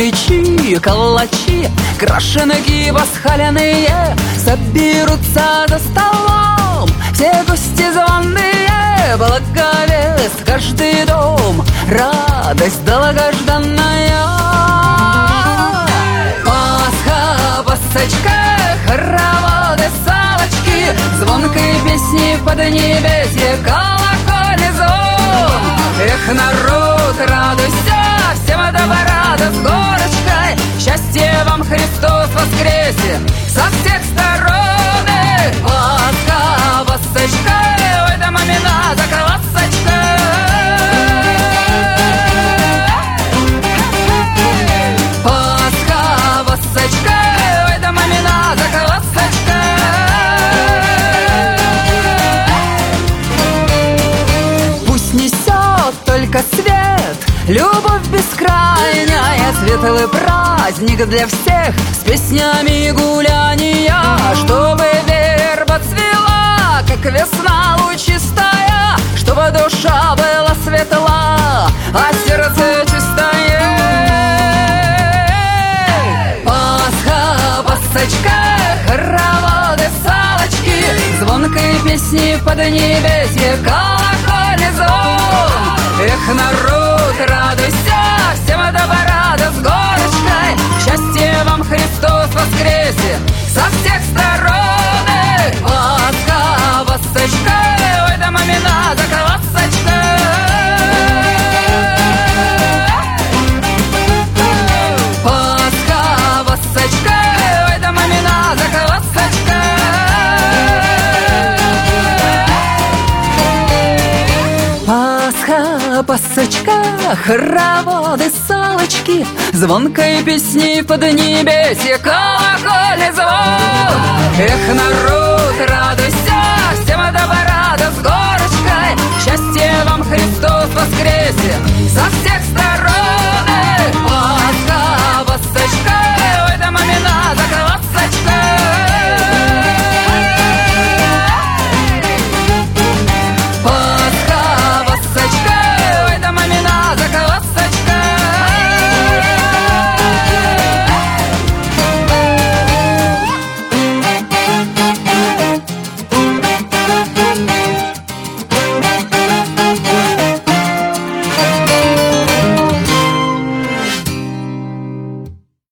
москвичи, калачи, крашеные, пасхаляные соберутся за столом. Все гости званые, благовест каждый дом, радость долгожданная. Пасха, пасочка, хороводы, салочки, звонкой песни в поднебесье, колокольный звон. Эх, народ, радуйся, всем добра да с горочкой, счастье вам, Христос воскресе со всех сторон. Эх, Пасха, пасочка, ой, да мамина заквасочка. Пасха, пасочка, ой, да мамина заквасочка. Пусть несет только свет, любовь бескрайняя, светлый праздник для всех с песнями и гуляния, чтобы верба цвела, как весна лучистая, чтобы душа была светла, а сердце чистое. Пасха, пасочка, хороводы, салочки, звонкой песни в поднебесье, колокольный звон. Эх, народ, радуйся, всем добра да с горочкой, счастье вам, Христос воскресе со всех сторон. Эх, Пасха, пасочка, ой, да мамина заквасочка. Пасха, пасочка, ой, да мамина заквасочка. Пасха, пасочка, хороводы, салочки, звонкой песни в поднебесье, колокольный звон. Эх, народ, радуйся, всем добра да с горочкой, счастье вам, Христос воскресе со всех